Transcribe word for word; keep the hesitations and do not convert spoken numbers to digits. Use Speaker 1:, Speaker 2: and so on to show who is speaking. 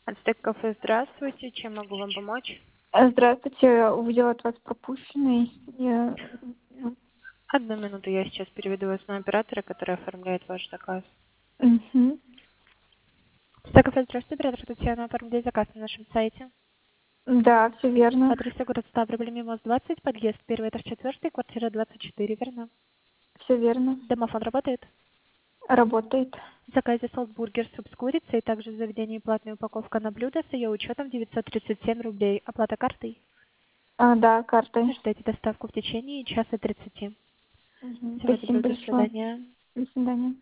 Speaker 1: Ацтек кафе, здравствуйте. Чем могу вам помочь?
Speaker 2: Э, Здравствуйте, я увидела от вас пропущенный. Я... м,
Speaker 1: Одну минуту, я сейчас переведу вас на оператора, который оформляет ваш заказ.
Speaker 2: мгм.
Speaker 1: Ацтек кафе, здравствуйте. Оператор Татьяна, оформляет заказ на нашем сайте.
Speaker 2: Да, все верно.
Speaker 1: Адрес город Ставрополь, Мимоз двадцать, подъезд первый, этаж четвертый, квартира двадцать четыре, верно?
Speaker 2: Все верно.
Speaker 1: Домофон работает?
Speaker 2: Работает.
Speaker 1: В заказе солтбургер, суп с курицей, также в заведении платная упаковка на блюдо с ее учетом девятьсот тридцать семь рублей. Оплата картой?
Speaker 2: А, да, картой.
Speaker 1: Ждете доставку в течение часа тридцати.
Speaker 2: Мгм.
Speaker 1: Всего
Speaker 2: Спасибо
Speaker 1: доброго, до
Speaker 2: большое.
Speaker 1: свидания.
Speaker 2: До свидания.